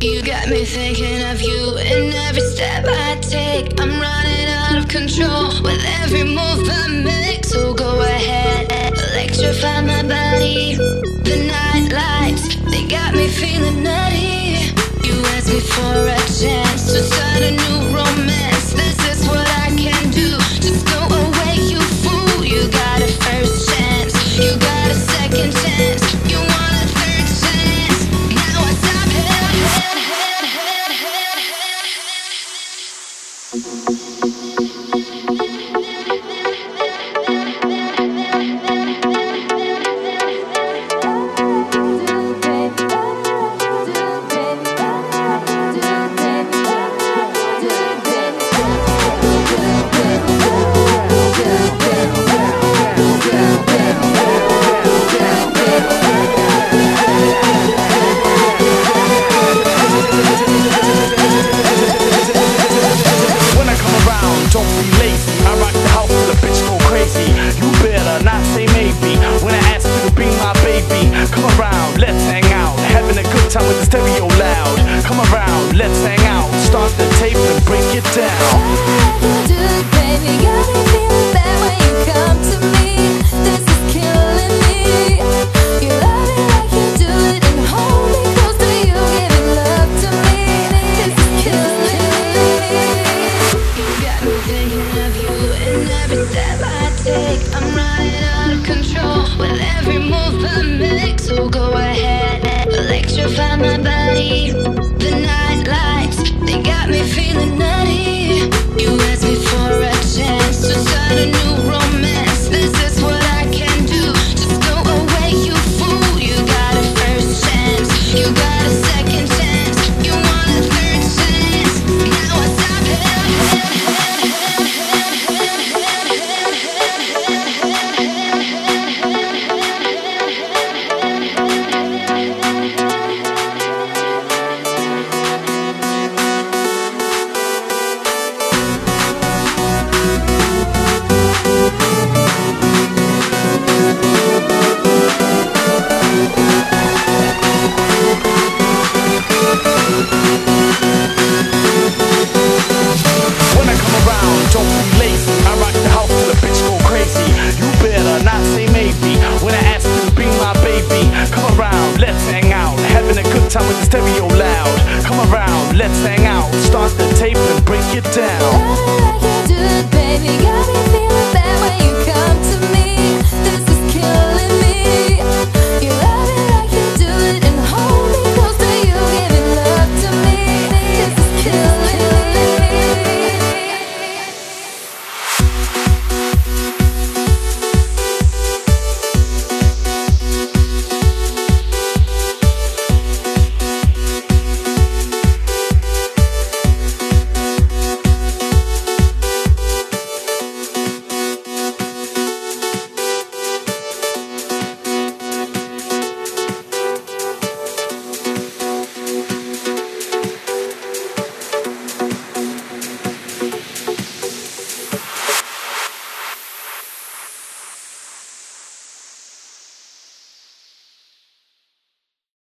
You got me thinking of you in every step I take. I'm running out of control with every move I make. So go ahead, electrify my body. The night lights, they got me feeling nutty. You asked me for a chance to start a new romance. This is what I can do. Just go away, you fool. You got a first chance, you got a second chance, you want a third chance. Now I stop it. Don't be lazy, I rock the house till the bitch go crazy. You better not say maybe when I ask you to be my baby. Come around, let's hang out, having a good time with the stereo loud. Come around, let's hang out, start the tape and break it down. Do it, baby, got me feeling bad when you come to me. This is killing me. You love it like you do it and hold me close to you, giving love to me. This is killing me. Thinking of you in every step I take. I'm running out of control with every move I make. So go ahead, electrify my body. The night lights, they got me feeling nutty. You asked me for a chance to start a new romance. This is what I can do. Just go away, you fool. You got a first chance, you got a second chance, you want a third chance. Now I stop it. Don't be lazy, I rock the house till the bitch go crazy. You better not say maybe when I ask you to be my baby. Come around, let's hang out, having a good time with the stereo loud. Come around, let's hang out, start the tape and break it down. Love it like you do it, baby, got